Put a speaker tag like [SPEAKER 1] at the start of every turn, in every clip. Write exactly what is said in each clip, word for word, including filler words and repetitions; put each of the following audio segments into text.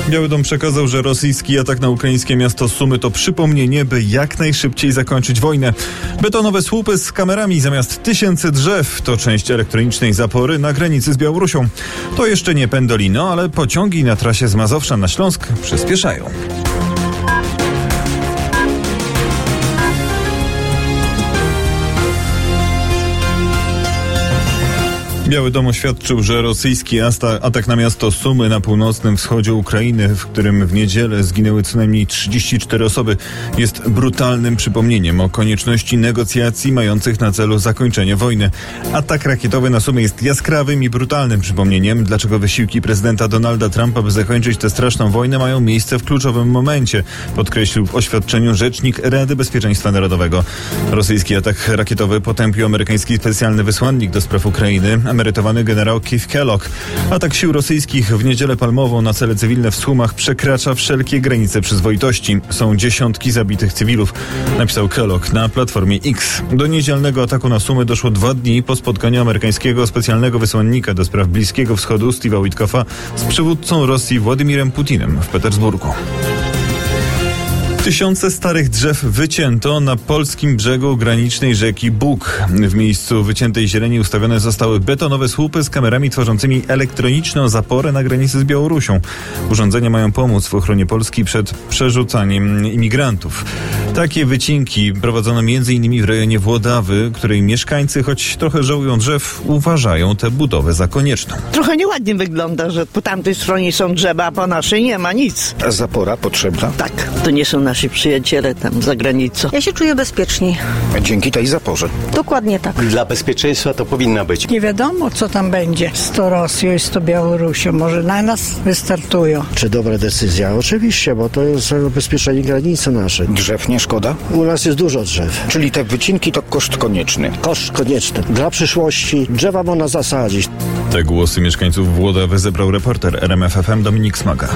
[SPEAKER 1] Biały Dom przekazał, że rosyjski atak na ukraińskie miasto Sumy to przypomnienie, by jak najszybciej zakończyć wojnę. Betonowe słupy z kamerami zamiast tysięcy drzew to część elektronicznej zapory na granicy z Białorusią. To jeszcze nie Pendolino, ale pociągi na trasie z Mazowsza na Śląsk przyspieszają. Biały Dom oświadczył, że rosyjski atak na miasto Sumy na północnym wschodzie Ukrainy, w którym w niedzielę zginęły co najmniej trzydzieści cztery osoby, jest brutalnym przypomnieniem o konieczności negocjacji mających na celu zakończenie wojny. Atak rakietowy na Sumy jest jaskrawym i brutalnym przypomnieniem, dlaczego wysiłki prezydenta Donalda Trumpa, by zakończyć tę straszną wojnę, mają miejsce w kluczowym momencie, podkreślił w oświadczeniu rzecznik Rady Bezpieczeństwa Narodowego. Rosyjski atak rakietowy potępił amerykański specjalny wysłannik do spraw Ukrainy, emerytowany generał Keith Kellogg. Atak sił rosyjskich w niedzielę palmową na cele cywilne w Sumach przekracza wszelkie granice przyzwoitości. Są dziesiątki zabitych cywilów, napisał Kellogg na platformie X. Do niedzielnego ataku na Sumy doszło dwa dni po spotkaniu amerykańskiego specjalnego wysłannika do spraw Bliskiego Wschodu Steve'a Witkoffa z przywódcą Rosji Władimirem Putinem w Petersburgu. Tysiące starych drzew wycięto na polskim brzegu granicznej rzeki Bug. W miejscu wyciętej zieleni ustawione zostały betonowe słupy z kamerami tworzącymi elektroniczną zaporę na granicy z Białorusią. Urządzenia mają pomóc w ochronie Polski przed przerzucaniem imigrantów. Takie wycinki prowadzono między innymi w rejonie Włodawy, której mieszkańcy, choć trochę żałują drzew, uważają tę budowę za konieczną.
[SPEAKER 2] Trochę nieładnie wygląda, że po tamtej stronie są drzewa, a po naszej nie ma nic.
[SPEAKER 3] A zapora potrzebna?
[SPEAKER 2] Tak, to nie są nasi przyjaciele tam za granicą.
[SPEAKER 4] Ja się czuję bezpieczniej.
[SPEAKER 3] Dzięki tej zaporze.
[SPEAKER 4] Dokładnie tak.
[SPEAKER 5] Dla bezpieczeństwa to powinna być.
[SPEAKER 6] Nie wiadomo, co tam będzie z to Rosją i z to Białorusią. Może na nas wystartują.
[SPEAKER 7] Czy dobra decyzja? Oczywiście, bo to jest zabezpieczenie granicy naszej.
[SPEAKER 3] Drzew nie szkoda?
[SPEAKER 7] U nas jest dużo drzew.
[SPEAKER 3] Czyli te wycinki to koszt konieczny.
[SPEAKER 7] Koszt konieczny. Dla przyszłości drzewa można zasadzić.
[SPEAKER 1] Te głosy mieszkańców Włodawy zebrał reporter R M F F M Dominik Smaga.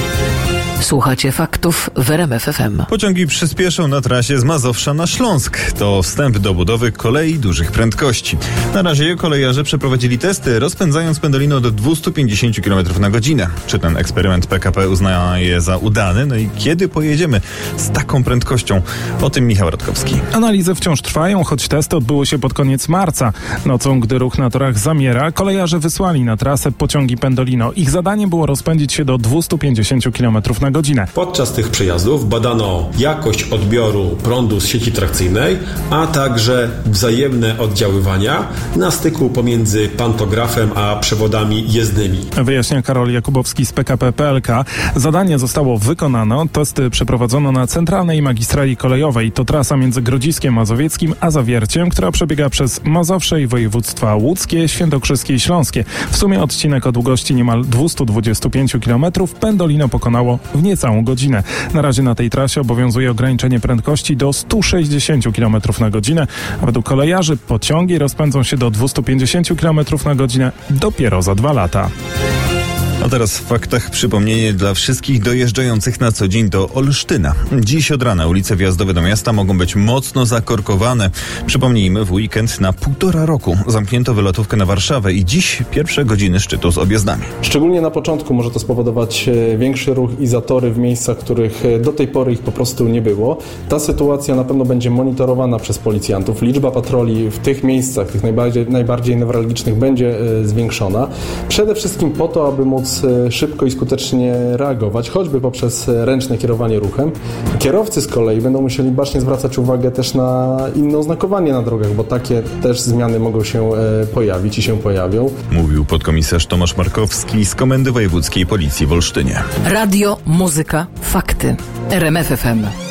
[SPEAKER 8] Słuchacie faktów w R M F F M.
[SPEAKER 1] Pociągi przyspieszą na trasie z Mazowsza na Śląsk. To wstęp do budowy kolei dużych prędkości. Na razie kolejarze przeprowadzili testy, rozpędzając Pendolino do dwieście pięćdziesiąt kilometrów na godzinę. Czy ten eksperyment P K P uznaje za udany? No i kiedy pojedziemy z taką prędkością? O tym Michał Radkowski.
[SPEAKER 9] Analizy wciąż trwają, choć testy odbyły się pod koniec marca. Nocą, gdy ruch na torach zamiera, kolejarze wysłali na trasę pociągi Pendolino. Ich zadaniem było rozpędzić się do dwieście pięćdziesiąt kilometrów na godzinę.
[SPEAKER 10] Podczas tych przejazdów badano jakość odbioru prądu z sieci trakcyjnej, a także wzajemne oddziaływania na styku pomiędzy pantografem a przewodami jezdnymi.
[SPEAKER 9] Wyjaśnia Karol Jakubowski z P K P P L K. Zadanie zostało wykonane. Testy przeprowadzono na centralnej magistrali kolejowej. To trasa między Grodziskiem Mazowieckim a Zawierciem, która przebiega przez Mazowsze i województwa łódzkie, świętokrzyskie i śląskie. W sumie odcinek o długości niemal dwieście dwadzieścia pięć kilometrów Pendolino pokonało w niecałą godzinę. Na razie na tej trasie obowiązuje ograniczenie prędkości do sto sześćdziesiąt kilometrów na godzinę, a według kolejarzy pociągi rozpędzą się do dwieście pięćdziesiąt kilometrów na godzinę dopiero za dwa lata.
[SPEAKER 1] A teraz w faktach przypomnienie dla wszystkich dojeżdżających na co dzień do Olsztyna. Dziś od rana ulice wjazdowe do miasta mogą być mocno zakorkowane. Przypomnijmy, w weekend na półtora roku zamknięto wylotówkę na Warszawę i dziś pierwsze godziny szczytu z objazdami.
[SPEAKER 11] Szczególnie na początku może to spowodować większy ruch i zatory w miejscach, których do tej pory ich po prostu nie było. Ta sytuacja na pewno będzie monitorowana przez policjantów. Liczba patroli w tych miejscach, tych najbardziej, najbardziej newralgicznych będzie zwiększona. Przede wszystkim po to, aby móc szybko i skutecznie reagować, choćby poprzez ręczne kierowanie ruchem. Kierowcy z kolei będą musieli bacznie zwracać uwagę też na inne oznakowanie na drogach, bo takie też zmiany mogą się pojawić i się pojawią.
[SPEAKER 1] Mówił podkomisarz Tomasz Markowski z Komendy Wojewódzkiej Policji w Olsztynie.
[SPEAKER 8] Radio, muzyka, fakty. R M F F M.